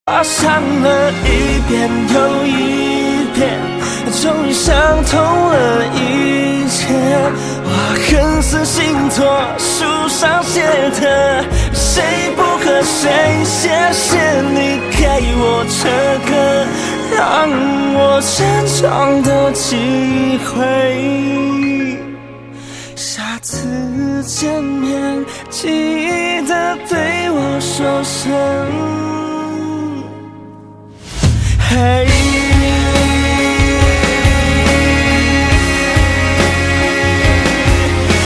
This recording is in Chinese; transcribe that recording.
想了一遍又一遍，终于想通了一切。我恨死星座书上写的，谁不和谁，谢谢你给我这个让我成长的机会。下次见面记得对我说声嘿。